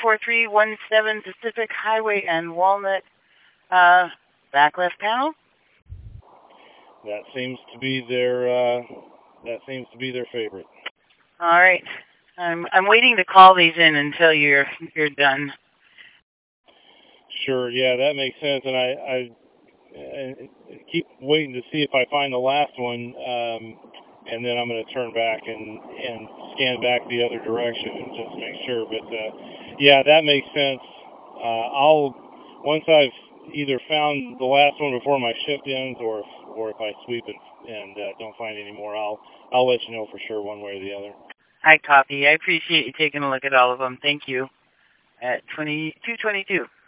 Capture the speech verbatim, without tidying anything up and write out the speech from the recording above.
four three one seven Pacific Highway and Walnut, uh, back left panel. That seems to be their uh, that seems to be their favorite. All right. I'm I'm waiting to call these in until you're you're done. Sure. Yeah, that makes sense. And I, I, I keep waiting to see if I find the last one, um, and then I'm going to turn back and and scan back the other direction and just make sure. But uh, yeah, that makes sense. Uh, I'll once I've either found the last one before my shift ends, or if, or if I sweep it and uh, don't find any more, I'll I'll let you know for sure one way or the other. I copy. I appreciate you taking a look at all of them. Thank you. At twenty-two twenty-two.